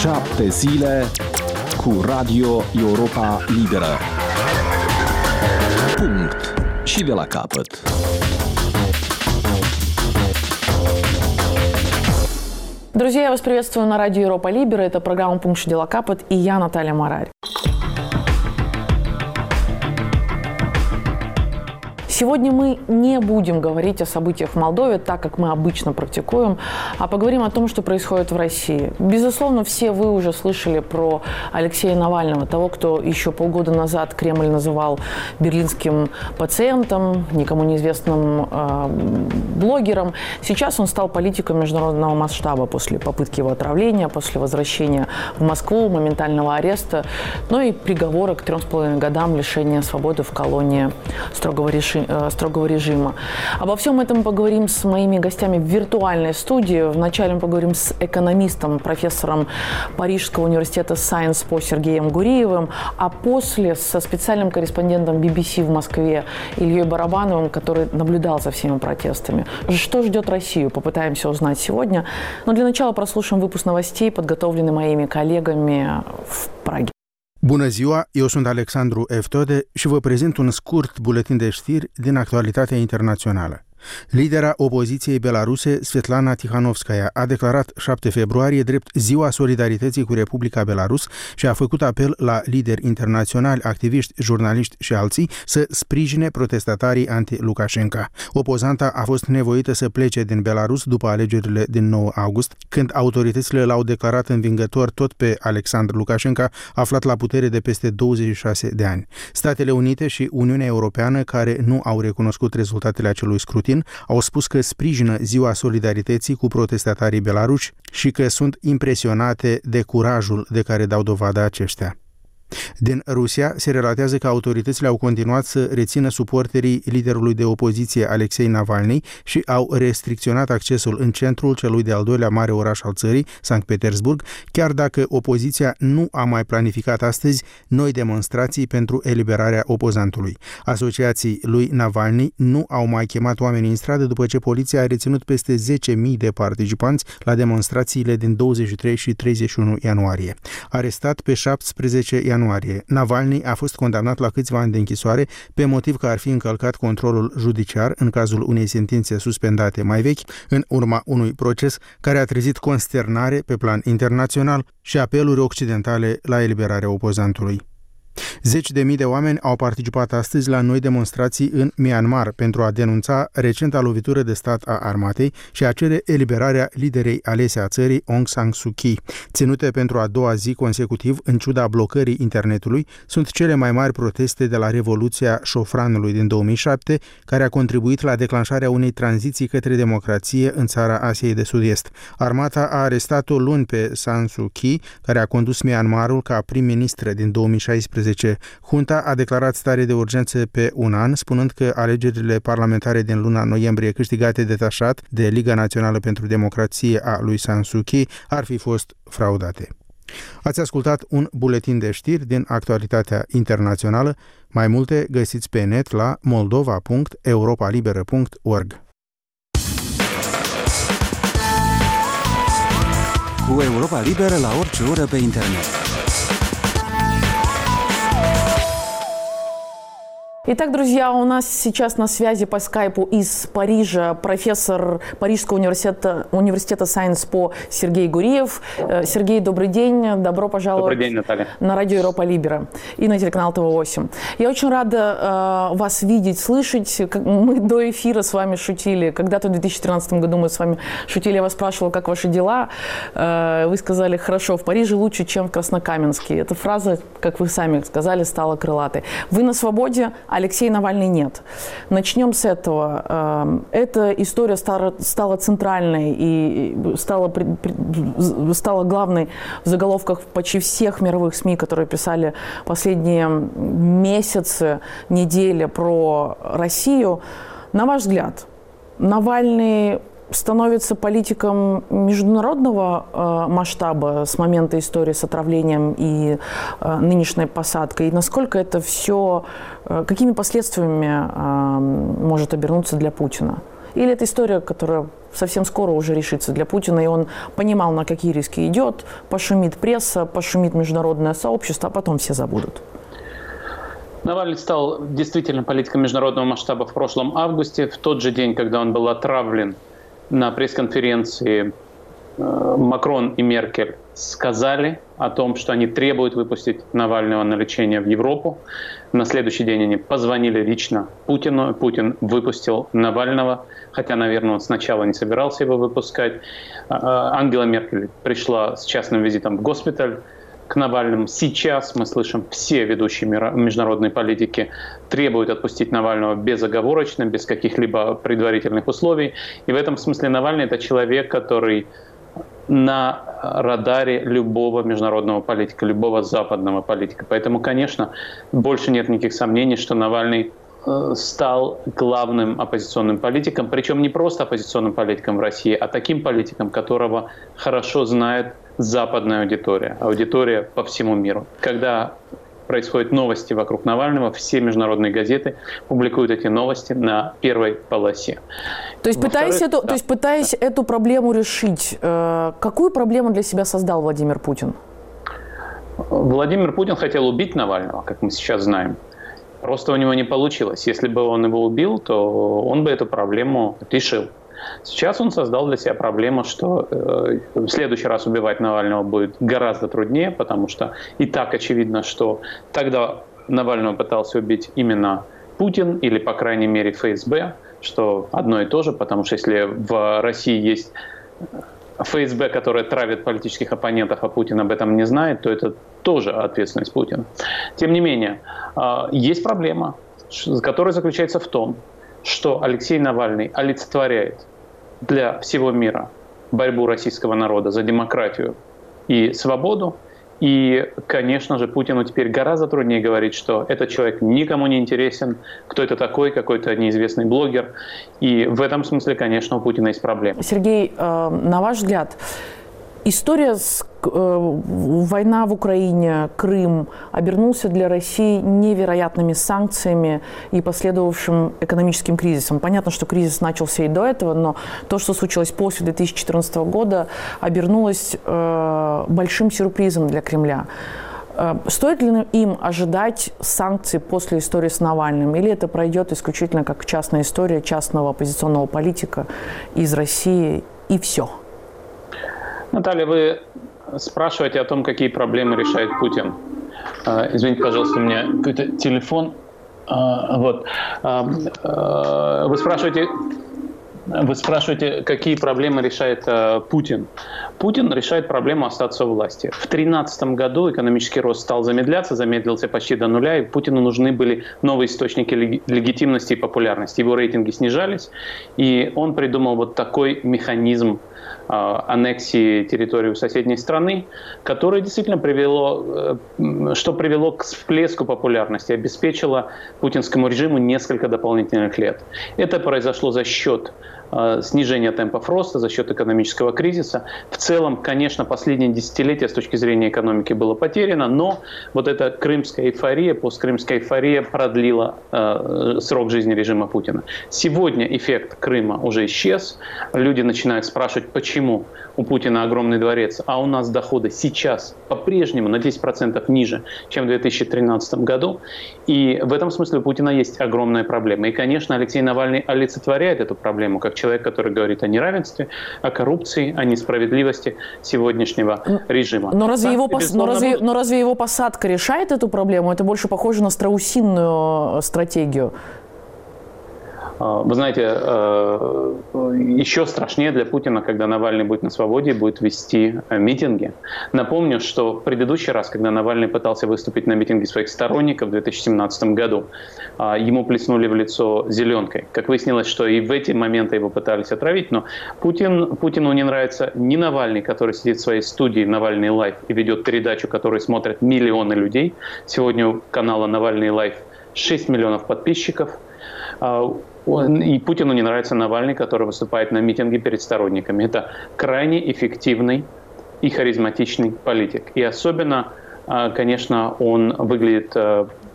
7 zile cu Radio Europa Liberă. Punct și de la capăt. Друзья, я вас приветствую на радио Европа Либера. Это программа «Пункт и дела капот» и я, Наталья Марарь. Сегодня мы не будем говорить о событиях в Молдове, так как мы обычно практикуем, а поговорим о том, что происходит в России. Безусловно, все вы уже слышали про Алексея Навального, того, кто еще полгода назад Кремль называл берлинским пациентом, никому неизвестным блогером. Сейчас он стал политиком международного масштаба после попытки его отравления, после возвращения в Москву, моментального ареста, ну и приговора к 3,5 годам лишения свободы в колонии строгого режима. Обо всем этом мы поговорим с моими гостями в виртуальной студии. Вначале мы поговорим с экономистом, профессором Парижского университета Sciences Po Сергеем Гуриевым, а после со специальным корреспондентом BBC в Москве Ильей Барабановым, который наблюдал за всеми протестами. Что ждет Россию, попытаемся узнать сегодня. Но для начала прослушаем выпуск новостей, подготовленный моими коллегами в Праге. Bună ziua, eu sunt Alexandru Eftode și vă prezint un scurt buletin de știri din actualitatea internațională. Lidera opoziției belaruse, Svetlana Tikhanovskaya, a declarat 7 februarie drept Ziua Solidarității cu Republica Belarus și a făcut apel la lideri internaționali, activiști, jurnaliști și alții să sprijine protestatarii anti-Lukashenko. Opozanta a fost nevoită să plece din Belarus după alegerile din 9 august, când autoritățile l-au declarat învingător tot pe Alexandru Lukashenko, aflat la putere de peste 26 de ani. Statele Unite și Uniunea Europeană, care nu au recunoscut rezultatele acelui scrutin, au spus că sprijină Ziua Solidarității cu protestatarii belaruși și că sunt impresionate de curajul de care dau dovadă aceștia. Din Rusia se relatează că autoritățile au continuat să rețină suporterii liderului de opoziție Alexei Navalny și au restricționat accesul în centrul celui de-al doilea mare oraș al țării, Sankt Petersburg, chiar dacă opoziția nu a mai planificat astăzi noi demonstrații pentru eliberarea opozantului. Asociații lui Navalny nu au mai chemat oamenii în stradă după ce poliția a reținut peste 10.000 de participanți la demonstrațiile din 23 și 31 ianuarie. Arestat pe 17 ianuarie, Navalny a fost condamnat la câțiva ani de închisoare pe motiv că ar fi încălcat controlul judiciar în cazul unei sentințe suspendate mai vechi, în urma unui proces care a trezit consternare pe plan internațional și apeluri occidentale la eliberarea opozantului. 10.000 de oameni au participat astăzi la noi demonstrații în Myanmar pentru a denunța recenta lovitură de stat a armatei și a cere eliberarea liderei alese a țării, Aung San Suu Kyi. Ținute pentru a doua zi consecutiv, în ciuda blocării internetului, sunt cele mai mari proteste de la Revoluția Șofranului din 2007, care a contribuit la declanșarea unei tranziții către democrație în țara Asiei de Sud-Est. Armata a arestat-o luni pe San Suu Kyi, care a condus Myanmarul ca prim-ministră din 2016. Junta a declarat stare de urgență pe un an, spunând că alegerile parlamentare din luna noiembrie câștigate detașat de Liga Națională pentru Democrație a lui San Suu Kyi ar fi fost fraudate. Ați ascultat un buletin de știri din actualitatea internațională. Mai multe găsiți pe net la moldova.europalibera.org. Cu Europa Liberă la orice oră pe internet. Итак, друзья, у нас сейчас на связи по скайпу из Парижа профессор Парижского университета Sciences Po Сергей Гуриев. Сергей, добрый день. Добро пожаловать. Добрый день, Наталья. На радио Европа Либера и на телеканал ТВ8. Я очень рада вас видеть, слышать. Мы до эфира с вами шутили. Когда-то в 2013 году мы с вами шутили. Я вас спрашивала, как ваши дела. Вы сказали, хорошо, в Париже лучше, чем в Краснокаменске. Эта фраза, как вы сами сказали, стала крылатой. Вы на свободе, Алексей Навальный нет. Начнем с этого. Эта история стала центральной и стала главной в заголовках почти всех мировых СМИ, которые писали последние месяцы, недели про Россию. На ваш взгляд, Навальный становится политиком международного масштаба с момента истории с отравлением и нынешней посадкой? И насколько это все, какими последствиями может обернуться для Путина? Или это история, которая совсем скоро уже решится для Путина, и он понимал, на какие риски идет, пошумит пресса, пошумит международное сообщество, а потом все забудут? Навальный стал действительно политиком международного масштаба в прошлом августе, в тот же день, когда он был отравлен на пресс-конференции. Макрон и Меркель сказали о том, что они требуют выпустить Навального на лечение в Европу. На следующий день они позвонили лично Путину. Путин выпустил Навального, хотя, наверное, он сначала не собирался его выпускать. Ангела Меркель пришла с частным визитом в госпиталь к Навальному. Сейчас мы слышим, все ведущие международной политики требуют отпустить Навального безоговорочно, без каких-либо предварительных условий. И в этом смысле Навальный – это человек, который на радаре любого международного политика, любого западного политика. Поэтому, конечно, больше нет никаких сомнений, что Навальный стал главным оппозиционным политиком, причем не просто оппозиционным политиком в России, а таким политиком, которого хорошо знает западная аудитория по всему миру. Когда происходят новости вокруг Навального, все международные газеты публикуют эти новости на первой полосе. То есть, пытаясь эту проблему решить, какую проблему для себя создал Владимир Путин? Владимир Путин хотел убить Навального, как мы сейчас знаем. Просто у него не получилось. Если бы он его убил, то он бы эту проблему решил. Сейчас он создал для себя проблему, что в следующий раз убивать Навального будет гораздо труднее, потому что и так очевидно, что тогда Навального пытался убить именно Путин или, по крайней мере, ФСБ, что одно и то же, потому что если в России есть ФСБ, которая травит политических оппонентов, а Путин об этом не знает, то это тоже ответственность Путина. Тем не менее, есть проблема, которая заключается в том, что Алексей Навальный олицетворяет для всего мира борьбу российского народа за демократию и свободу. И, конечно же, Путину теперь гораздо труднее говорить, что этот человек никому не интересен, кто это такой, какой-то неизвестный блогер. И в этом смысле, конечно, у Путина есть проблемы. Сергей, на ваш взгляд, история война в Украине, Крым обернулся для России невероятными санкциями и последовавшим экономическим кризисом. Понятно, что кризис начался и до этого, но то, что случилось после 2014 года, обернулось большим сюрпризом для Кремля. Стоит ли им ожидать санкций после истории с Навальным? Или это пройдет исключительно как частная история частного оппозиционного политика из России и все? Наталья, вы спрашиваете о том, какие проблемы решает Путин. Извините, пожалуйста, у меня какой-то телефон. Вы спрашиваете, какие проблемы решает Путин. Путин решает проблему остаться у власти. В 2013 году экономический рост стал замедлился почти до нуля, и Путину нужны были новые источники легитимности и популярности. Его рейтинги снижались, и он придумал вот такой механизм аннексии территории у соседней страны, которое действительно привело к всплеску популярности, обеспечило путинскому режиму несколько дополнительных лет. Это произошло за счет снижения темпов роста, за счет экономического кризиса. В целом, конечно, последние десятилетия с точки зрения экономики было потеряно, но вот эта крымская эйфория, посткрымская эйфория продлила срок жизни режима Путина. Сегодня эффект Крыма уже исчез. Люди начинают спрашивать, почему у Путина огромный дворец, а у нас доходы сейчас по-прежнему на 10% ниже, чем в 2013 году. И в этом смысле у Путина есть огромная проблема. И, конечно, Алексей Навальный олицетворяет эту проблему как человек, который говорит о неравенстве, о коррупции, о несправедливости сегодняшнего режима. Но разве его посадка решает эту проблему? Это больше похоже на страусинную стратегию. Вы знаете, еще страшнее для Путина, когда Навальный будет на свободе и будет вести митинги. Напомню, что в предыдущий раз, когда Навальный пытался выступить на митинге своих сторонников в 2017 году, ему плеснули в лицо зеленкой. Как выяснилось, что и в эти моменты его пытались отравить, но Путину не нравится ни Навальный, который сидит в своей студии «Навальный лайв» и ведет передачу, которую смотрят миллионы людей. Сегодня у канала «Навальный лайв» 6 миллионов подписчиков. И Путину не нравится Навальный, который выступает на митинге перед сторонниками. Это крайне эффективный и харизматичный политик. И особенно, конечно, он выглядит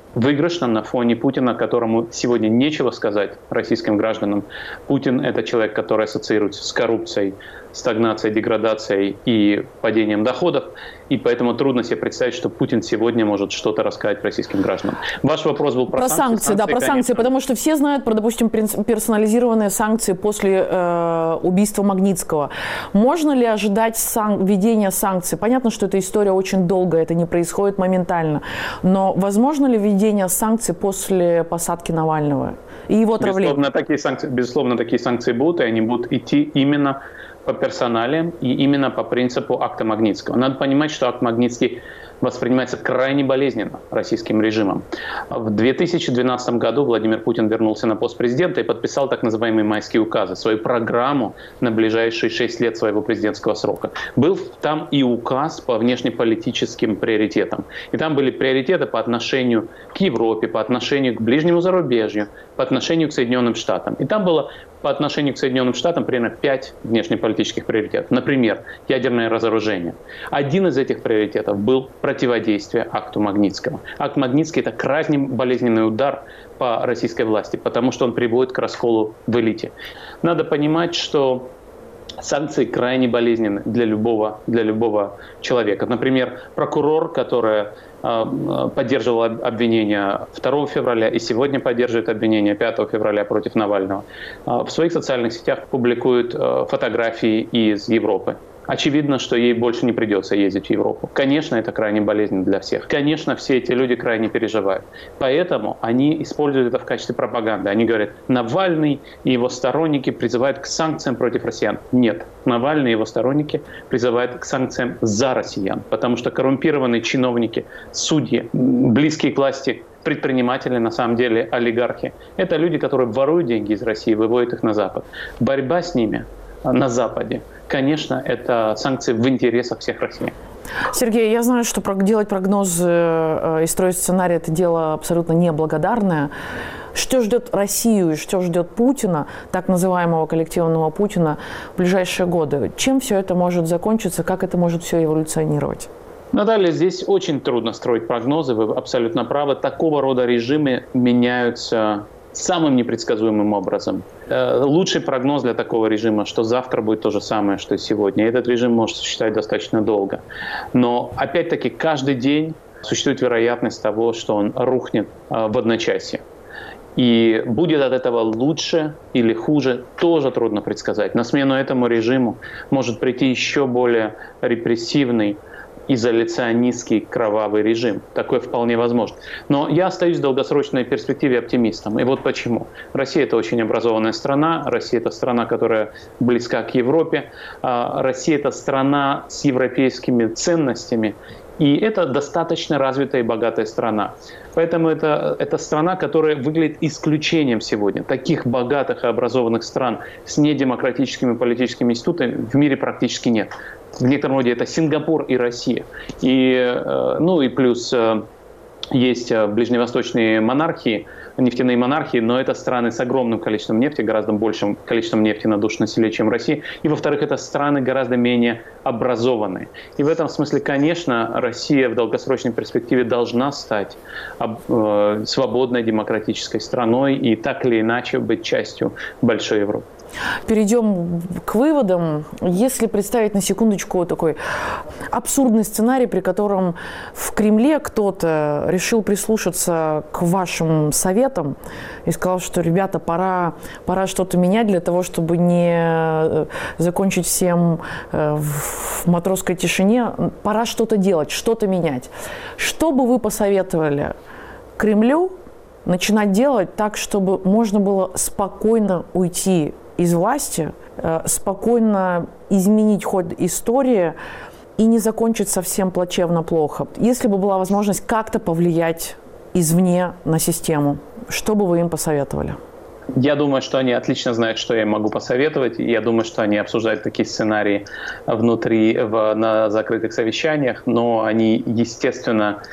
выигрышным на фоне Путина, которому сегодня нечего сказать российским гражданам. Путин – это человек, который ассоциируется с коррупцией, стагнацией, деградацией и падением доходов. И поэтому трудно себе представить, что Путин сегодня может что-то рассказать российским гражданам. Ваш вопрос был про санкции. Да, про санкции, потому что все знают про, допустим, персонализированные санкции после убийства Магнитского. Можно ли ожидать введения санкций? Понятно, что эта история очень долгая, это не происходит моментально. Но возможно ли введение санкций после посадки Навального и его отравления? Безусловно, такие санкции будут, и они будут идти именно по персоналиям и именно по принципу акта Магнитского. Надо понимать, что акт Магнитский воспринимается крайне болезненно российским режимом. В 2012 году Владимир Путин вернулся на пост президента и подписал так называемые майские указы, свою программу на ближайшие 6 лет своего президентского срока. Был там и указ по внешнеполитическим приоритетам. И там были приоритеты по отношению к Европе, по отношению к ближнему зарубежью, по отношению к Соединенным Штатам. И там было по отношению к Соединенным Штатам примерно 5 внешнеполитических приоритетов. Например, ядерное разоружение. Один из этих приоритетов был противодействие акту Магнитского. Акт Магнитский – это крайне болезненный удар по российской власти, потому что он приводит к расколу в элите. Надо понимать, что санкции крайне болезненны для любого человека. Например, прокурор, который поддерживал обвинения 2 февраля и сегодня поддерживает обвинения 5 февраля против Навального, в своих социальных сетях публикует фотографии из Европы. Очевидно, что ей больше не придется ездить в Европу. Конечно, это крайне болезненно для всех. Конечно, все эти люди крайне переживают. Поэтому они используют это в качестве пропаганды. Они говорят, Навальный и его сторонники призывают к санкциям против россиян. Нет, Навальный и его сторонники призывают к санкциям за россиян. Потому что коррумпированные чиновники, судьи, близкие к власти предприниматели, на самом деле олигархи, это люди, которые воруют деньги из России, выводят их на Запад. Борьба с ними на Западе, конечно, это санкции в интересах всех россиян. Сергей, я знаю, что делать прогнозы и строить сценарий – это дело абсолютно неблагодарное. Что ждет Россию и что ждет Путина, так называемого коллективного Путина, в ближайшие годы? Чем все это может закончиться, как это может все эволюционировать? Наталья, здесь очень трудно строить прогнозы, вы абсолютно правы. Такого рода режимы меняются самым непредсказуемым образом. Лучший прогноз для такого режима, что завтра будет то же самое, что и сегодня. Этот режим может существовать достаточно долго. Но, опять-таки, каждый день существует вероятность того, что он рухнет в одночасье. И будет от этого лучше или хуже, тоже трудно предсказать. На смену этому режиму может прийти еще более репрессивный, изоляционистский, кровавый режим. Такое вполне возможно. Но я остаюсь в долгосрочной перспективе оптимистом. И вот почему. Россия – это очень образованная страна. Россия – это страна, которая близка к Европе. Россия – это страна с европейскими ценностями. И это достаточно развитая и богатая страна. Поэтому это страна, которая выглядит исключением сегодня. Таких богатых и образованных стран с недемократическими политическими институтами в мире практически нет. В некотором роде это Сингапур и Россия. И плюс есть ближневосточные монархии, нефтяные монархии, но это страны с огромным количеством нефти, гораздо большим количеством нефти на душу населения, чем Россия. И, во-вторых, это страны гораздо менее образованные. И в этом смысле, конечно, Россия в долгосрочной перспективе должна стать свободной демократической страной и так или иначе быть частью большой Европы. Перейдем к выводам. Если представить на секундочку такой абсурдный сценарий, при котором в Кремле кто-то решил прислушаться к вашим советам и сказал, что, ребята, пора что-то менять для того, чтобы не закончить всем в матросской тишине, пора что-то делать, что-то менять. Что бы вы посоветовали Кремлю начинать делать так, чтобы можно было спокойно уйти из власти, спокойно изменить ход истории и не закончить совсем плачевно плохо? Если бы была возможность как-то повлиять извне на систему, что бы вы им посоветовали? Я думаю, что они отлично знают, что я им могу посоветовать. Я думаю, что они обсуждают такие сценарии внутри, на закрытых совещаниях, но они, естественно,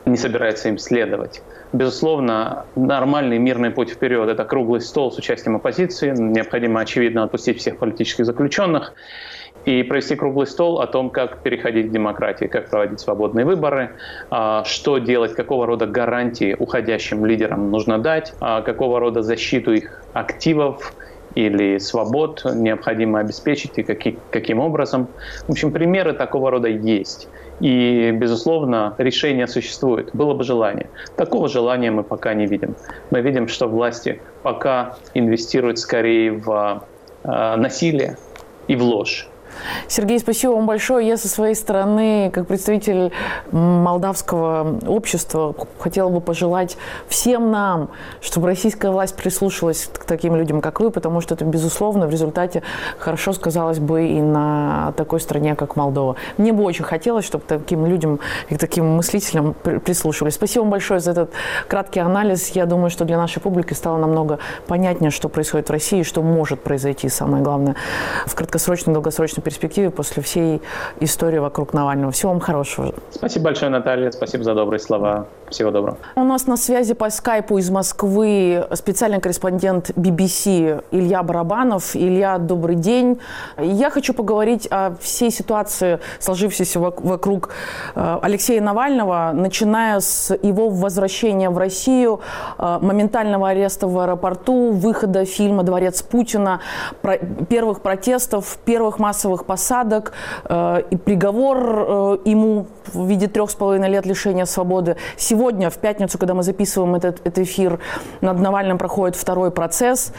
не собирается им следовать. Безусловно, нормальный мирный путь вперед – это круглый стол с участием оппозиции. Необходимо, очевидно, отпустить всех политических заключенных и провести круглый стол о том, как переходить к демократии, как проводить свободные выборы, что делать, какого рода гарантии уходящим лидерам нужно дать, какого рода защиту их активов или свобод необходимо обеспечить и каким образом. В общем, примеры такого рода есть. И, безусловно, решение существует. Было бы желание. Такого желания мы пока не видим. Мы видим, что власти пока инвестируют скорее в насилие и в ложь. Сергей, спасибо вам большое. Я со своей стороны, как представитель молдавского общества, хотела бы пожелать всем нам, чтобы российская власть прислушалась к таким людям, как вы, потому что это, безусловно, в результате хорошо сказалось бы и на такой стране, как Молдова. Мне бы очень хотелось, чтобы таким людям и таким мыслителям прислушивались. Спасибо вам большое за этот краткий анализ. Я думаю, что для нашей публики стало намного понятнее, что происходит в России, что может произойти, самое главное, в краткосрочной и долгосрочной перспективе после всей истории вокруг Навального. Всего вам хорошего. Спасибо большое, Наталья. Спасибо за добрые слова. Всего доброго. У нас на связи по скайпу из Москвы специальный корреспондент BBC Илья Барабанов. Илья, добрый день. Я хочу поговорить о всей ситуации, сложившейся вокруг Алексея Навального, начиная с его возвращения в Россию, моментального ареста в аэропорту, выхода фильма «Дворец Путина», первых протестов, первых массовых посадок и приговор ему в виде 3,5 лет лишения свободы. Сегодня, в пятницу, когда мы записываем этот эфир, над Навальным проходит второй процесс.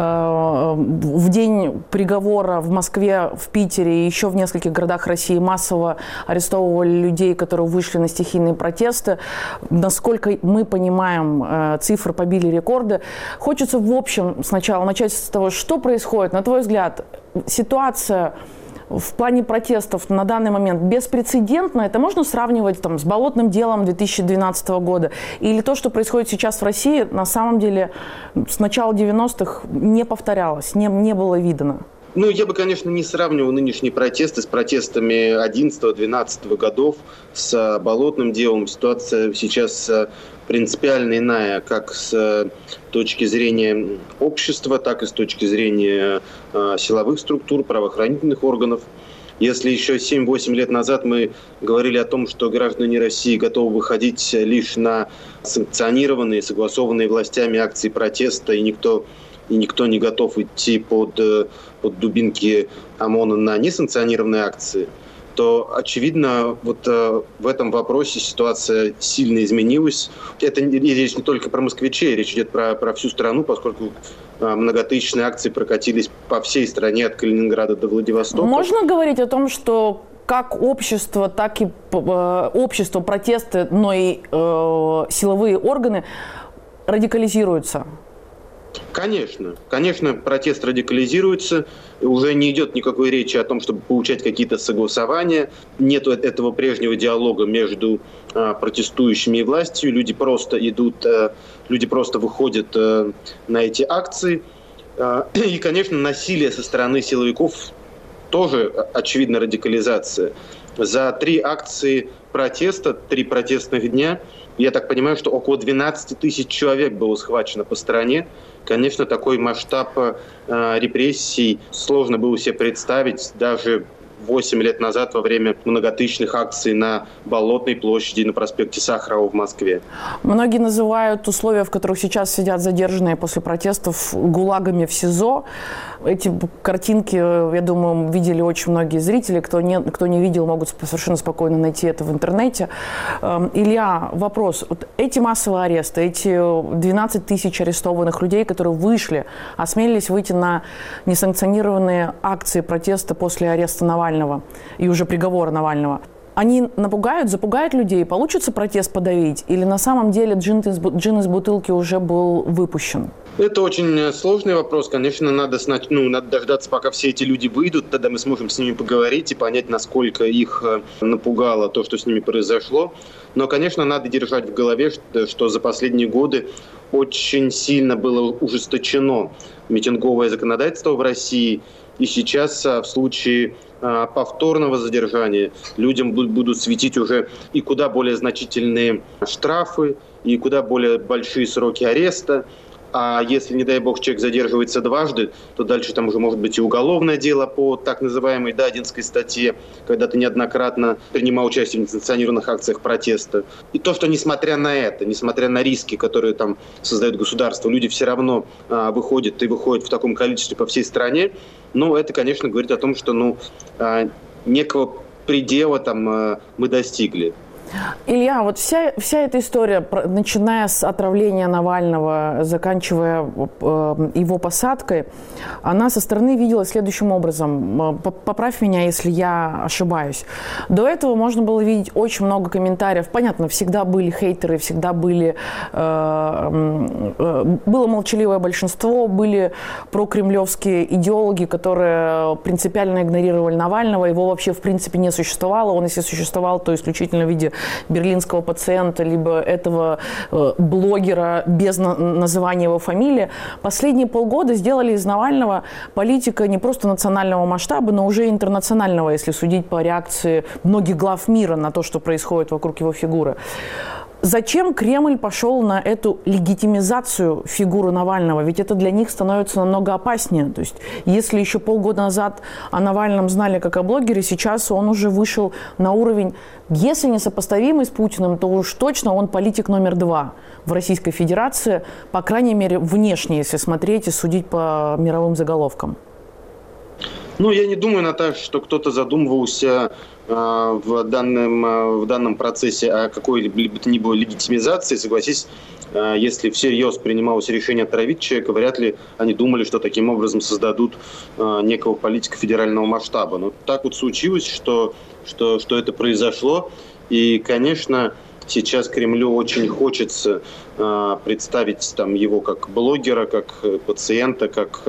В день приговора в Москве, в Питере и еще в нескольких городах России массово арестовывали людей, которые вышли на стихийные протесты. Насколько мы понимаем, цифры побили рекорды. Хочется, в общем, сначала начать с того, что происходит. На твой взгляд, ситуация в плане протестов на данный момент беспрецедентно? Это можно сравнивать с болотным делом 2012 года? Или то, что происходит сейчас в России, на самом деле с начала 90-х не повторялось, не было видно? Я бы, конечно, не сравнивал нынешние протесты с протестами 11-12 годов, с болотным делом. Ситуация сейчас принципиально иная, как с точки зрения общества, так и с точки зрения силовых структур, правоохранительных органов. Если еще 7-8 лет назад мы говорили о том, что граждане России готовы выходить лишь на санкционированные, согласованные властями акции протеста, и никто не готов идти под дубинки ОМОНа на несанкционированные акции, то, очевидно, в этом вопросе ситуация сильно изменилась. Это речь не только про москвичей, речь идет про всю страну, поскольку многотысячные акции прокатились по всей стране от Калининграда до Владивостока. Можно говорить о том, что как общество, так и общество, протесты, но и силовые органы радикализируются? Конечно, протест радикализируется, уже не идет никакой речи о том, чтобы получать какие-то согласования, нет этого прежнего диалога между протестующими и властью, люди просто выходят на эти акции, и, конечно, насилие со стороны силовиков тоже, очевидно, радикализация. За 3 акции протеста, 3 протестных дня, я так понимаю, что около 12 тысяч человек было схвачено по стране. Конечно, такой масштаб репрессий сложно было себе представить даже 8 лет назад во время многотысячных акций на Болотной площади и на проспекте Сахарова в Москве. Многие называют условия, в которых сейчас сидят задержанные после протестов, гулагами в СИЗО. Эти картинки, я думаю, видели очень многие зрители. Кто не видел, могут совершенно спокойно найти это в интернете. Илья, вопрос. Эти массовые аресты, эти 12 тысяч арестованных людей, которые вышли, осмелились выйти на несанкционированные акции протеста после ареста Навального и уже приговора Навального, они запугают людей, получится протест подавить? Или на самом деле джин из бутылки уже был выпущен? Это очень сложный вопрос. Конечно, надо дождаться, пока все эти люди выйдут, тогда мы сможем с ними поговорить и понять, насколько их напугало то, что с ними произошло. Но, конечно, надо держать в голове, что за последние годы очень сильно было ужесточено митинговое законодательство в России. И сейчас в случае повторного задержания людям будут светить уже и куда более значительные штрафы, и куда более большие сроки ареста. А если, не дай бог, человек задерживается дважды, то дальше там уже может быть и уголовное дело по так называемой Дадинской статье, когда ты неоднократно принимал участие в несанкционированных акциях протеста. И то, что несмотря на это, несмотря на риски, которые там создает государство, люди все равно выходят в таком количестве по всей стране, это, конечно, говорит о том, что некого предела там мы достигли. Илья, вот вся эта история, начиная с отравления Навального, заканчивая его посадкой, она со стороны виделась следующим образом. Поправь меня, если я ошибаюсь. До этого можно было видеть очень много комментариев. Понятно, всегда были хейтеры, всегда было молчаливое большинство, были прокремлевские идеологи, которые принципиально игнорировали Навального. Его вообще в принципе не существовало. Он, если существовал, то исключительно в виде берлинского пациента, либо этого блогера без называния его фамилии. Последние полгода сделали из Навального политика не просто национального масштаба, но уже интернационального, если судить по реакции многих глав мира на то, что происходит вокруг его фигуры. Зачем Кремль пошел на эту легитимизацию фигуры Навального? Ведь это для них становится намного опаснее. То есть, если еще полгода назад о Навальном знали как о блогере, сейчас он уже вышел на уровень, если не сопоставимый с Путиным, то уж точно он политик номер 2 в Российской Федерации, по крайней мере, внешне, если смотреть и судить по мировым заголовкам. Я не думаю, Наташа, что кто-то задумывался в данном процессе о какой-либо то ни было легитимизации. Согласись, если всерьез принималось решение отравить человека, вряд ли они думали, что таким образом создадут некого политика федерального масштаба. Но так вот случилось, что это произошло. И, конечно, сейчас Кремлю очень хочется представить его как блогера, как пациента,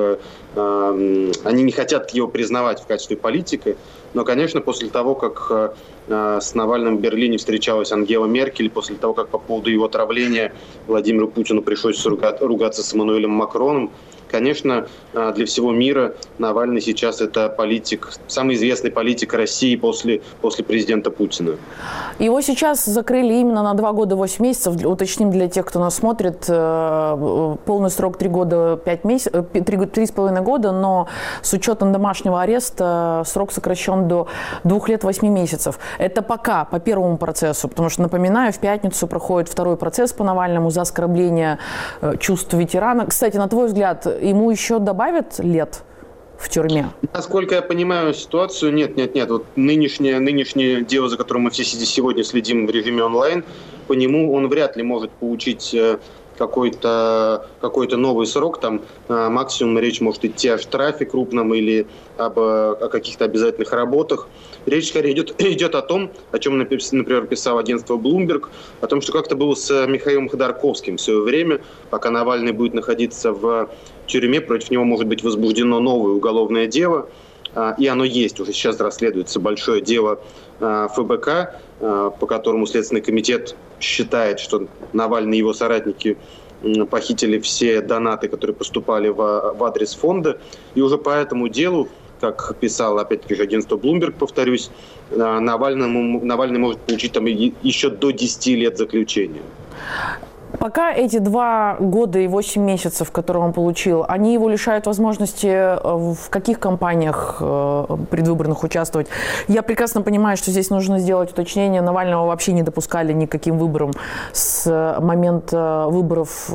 они не хотят его признавать в качестве политика. Но, конечно, после того, как с Навальным в Берлине встречалась Ангела Меркель, после того, как по поводу его отравления Владимиру Путину пришлось ругаться с Эммануэлем Макроном, конечно, для всего мира Навальный сейчас это политик, самый известный политик России после президента Путина. Его сейчас закрыли именно на 2 года 8 месяцев. Уточним для тех, кто нас смотрит, полный срок 3 года 5 месяцев, 3,5 года, но с учетом домашнего ареста срок сокращен до 2 лет 8 месяцев. Это пока по первому процессу, потому что, напоминаю, в пятницу проходит второй процесс по Навальному за оскорбление чувств ветерана. Кстати, на твой взгляд, ему еще добавят лет в тюрьме? Насколько я понимаю ситуацию, нет. Вот нынешнее дело, за которым мы все сегодня следим в режиме онлайн, по нему он вряд ли может получить какой-то новый срок. Там максимум речь может идти о штрафе крупном или о каких-то обязательных работах. Речь скорее идет о том, о чем, например, писало агентство Bloomberg, о том, что как-то было с Михаилом Ходорковским в свое время, пока Навальный будет находиться в тюрьме, против него может быть возбуждено новое уголовное дело, и оно есть, уже сейчас расследуется большое дело ФБК, по которому Следственный комитет считает, что Навальный и его соратники похитили все донаты, которые поступали в адрес фонда, и уже по этому делу, как писало, опять-таки, же агентство Bloomberg, повторюсь, Навальный может получить там еще до 10 лет заключения. Пока эти 2 года и 8 месяцев, которые он получил, они его лишают возможности в каких кампаниях предвыборных участвовать? Я прекрасно понимаю, что здесь нужно сделать уточнение. Навального вообще не допускали никаким выборам с момента выборов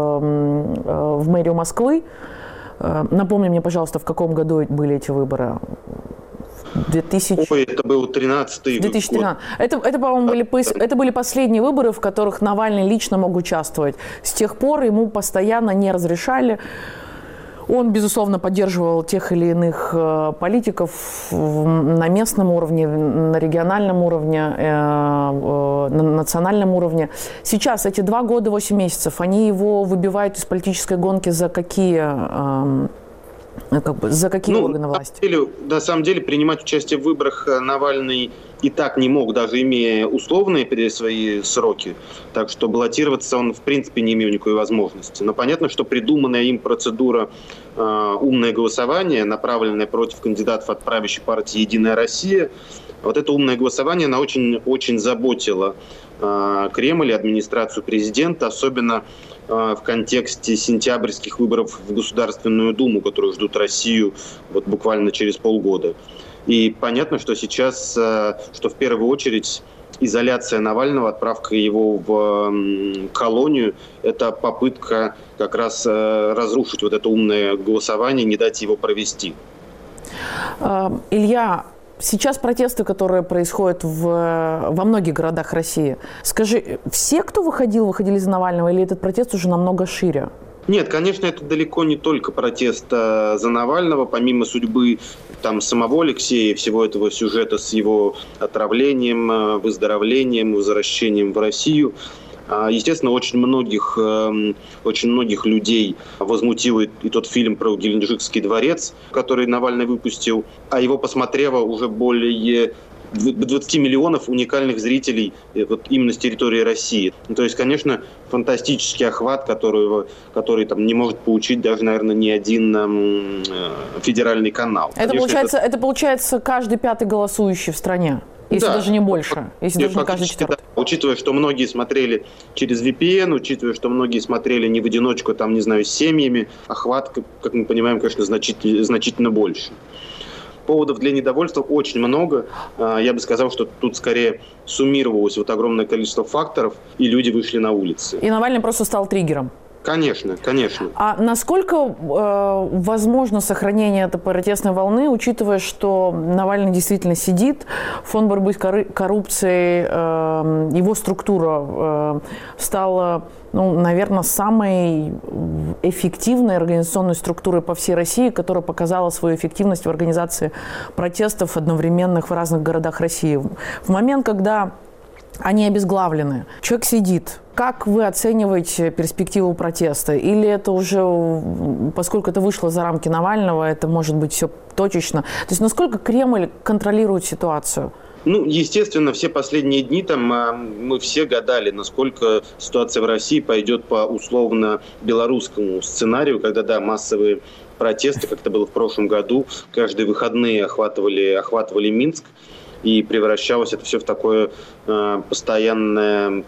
в мэрию Москвы. Напомни мне, пожалуйста, в каком году были эти выборы? 2000... Ой, это был 13-й 2013. Год. Это, по-моему, были последние выборы, в которых Навальный лично мог участвовать. С тех пор ему постоянно не разрешали. Он, безусловно, поддерживал тех или иных политиков на местном уровне, на региональном уровне, на национальном уровне. Сейчас эти 2 года, 8 месяцев, они его выбивают из политической гонки за какие органы власти? На самом деле принимать участие в выборах Навальный и так не мог, даже имея условные свои сроки. Так что баллотироваться он, в принципе, не имел никакой возможности. Но понятно, что придуманная им процедура «умное голосование», направленное против кандидатов от правящей партии «Единая Россия», вот это умное голосование, она очень, очень заботила Кремль и администрацию президента, особенно в контексте сентябрьских выборов в Государственную Думу, которые ждут Россию вот буквально через полгода. И понятно, что сейчас, что в первую очередь изоляция Навального, отправка его в колонию, это попытка как раз разрушить вот это умное голосование, не дать его провести. Илья, сейчас протесты, которые происходят во многих городах России. Скажи, все, кто выходили за Навального, или этот протест уже намного шире? Нет, конечно, это далеко не только протест за Навального. Помимо судьбы самого Алексея, всего этого сюжета с его отравлением, выздоровлением, возвращением в Россию, естественно, очень многих людей возмутил и тот фильм про Геленджикский дворец, который Навальный выпустил, а его посмотрело уже более 20 миллионов уникальных зрителей вот именно с территории России. То есть, конечно, фантастический охват, который не может получить даже, наверное, ни один федеральный канал. Это получается каждый 5-й голосующий в стране? Если даже не больше, если даже не каждый 4-й. Да. Учитывая, что многие смотрели через VPN, учитывая, что многие смотрели не в одиночку, с семьями, охват, как мы понимаем, конечно, значительно больше. Поводов для недовольства очень много. Я бы сказал, что тут скорее суммировалось вот огромное количество факторов, и люди вышли на улицы. И Навальный просто стал триггером. Конечно, конечно. А насколько возможно сохранение этой протестной волны, учитывая, что Навальный действительно сидит, фонд борьбы с коррупцией, его структура стала, наверное, самой эффективной организационной структурой по всей России, которая показала свою эффективность в организации протестов одновременных в разных городах России. В момент, когда они обезглавлены, человек сидит. Как вы оцениваете перспективу протеста? Или это уже, поскольку это вышло за рамки Навального, это может быть все точечно? То есть насколько Кремль контролирует ситуацию? Естественно, все последние дни мы все гадали, насколько ситуация в России пойдет по условно-белорусскому сценарию, когда, массовые протесты, как это было в прошлом году, каждые выходные охватывали Минск. И превращалось это все в такое постоянное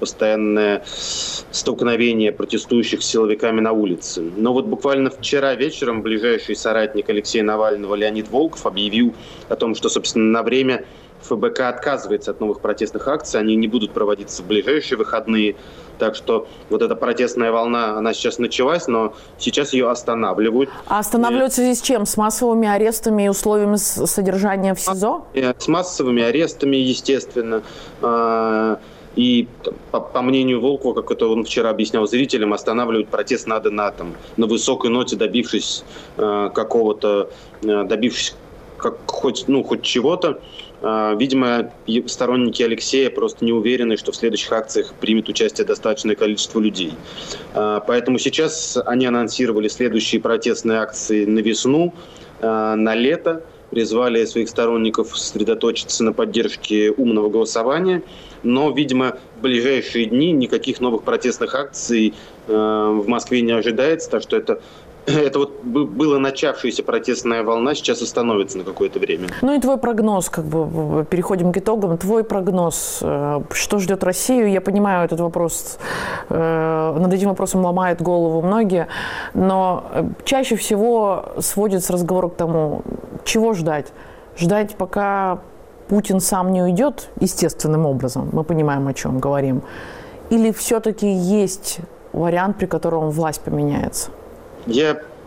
столкновение протестующих с силовиками на улице. Но вот буквально вчера вечером ближайший соратник Алексея Навального Леонид Волков объявил о том, что, собственно, на время ФБК отказывается от новых протестных акций, они не будут проводиться в ближайшие выходные. Так что вот эта протестная волна, она сейчас началась, но сейчас ее останавливают. А останавливают в связи с чем? С массовыми арестами и условиями содержания в СИЗО? С массовыми арестами, естественно. И по мнению Волкова, как это он вчера объяснял зрителям, останавливать протест надо на высокой ноте, добившись хоть чего-то. Видимо, сторонники Алексея просто не уверены, что в следующих акциях примет участие достаточное количество людей. Поэтому сейчас они анонсировали следующие протестные акции на весну, на лето. Призвали своих сторонников сосредоточиться на поддержке умного голосования. Но, видимо, в ближайшие дни никаких новых протестных акций в Москве не ожидается. Так что это вот была начавшаяся протестная волна, сейчас остановится на какое-то время. И твой прогноз, переходим к итогам. Твой прогноз, что ждет Россию? Я понимаю, этот вопрос, над этим вопросом ломают голову многие, но чаще всего сводится разговор к тому, чего ждать. Ждать, пока Путин сам не уйдет естественным образом, мы понимаем, о чем говорим, или все-таки есть вариант, при котором власть поменяется? Я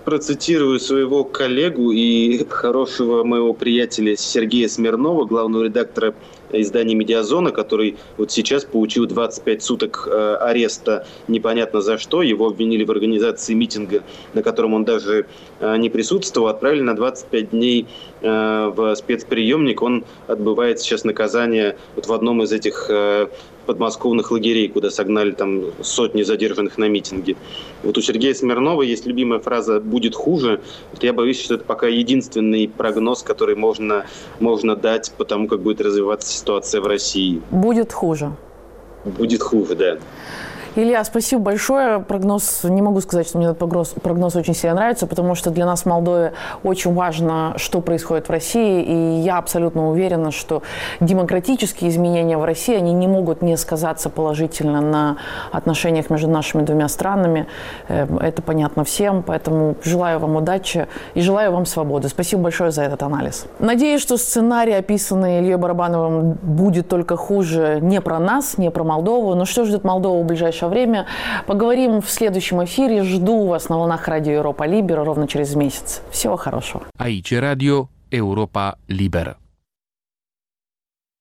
процитирую своего коллегу и хорошего моего приятеля Сергея Смирнова, главного редактора издания «Медиазона», который вот сейчас получил 25 суток ареста непонятно за что. Его обвинили в организации митинга, на котором он даже не присутствовал. Отправили на 25 дней в спецприемник. Он отбывает сейчас наказание вот в одном из этих подмосковных лагерей, куда согнали там сотни задержанных на митинге. Вот у Сергея Смирнова есть любимая фраза «будет хуже». Вот я боюсь, что это пока единственный прогноз, который можно дать по тому, как будет развиваться ситуация в России. Будет хуже. Будет хуже, да. Илья, спасибо большое. Прогноз, не могу сказать, что мне этот прогноз очень сильно нравится, потому что для нас в Молдове очень важно, что происходит в России, и я абсолютно уверена, что демократические изменения в России, они не могут не сказаться положительно на отношениях между нашими двумя странами. Это понятно всем, поэтому желаю вам удачи и желаю вам свободы. Спасибо большое за этот анализ. Надеюсь, что сценарий, описанный Ильей Барабановым, будет только хуже не про нас, не про Молдову. Но что ждет Молдову в ближайшее время? Поговорим в следующем эфире. Жду вас на волнах радио Европа Либера ровно через месяц. Всего хорошего. Aici Radio Europa Liberă.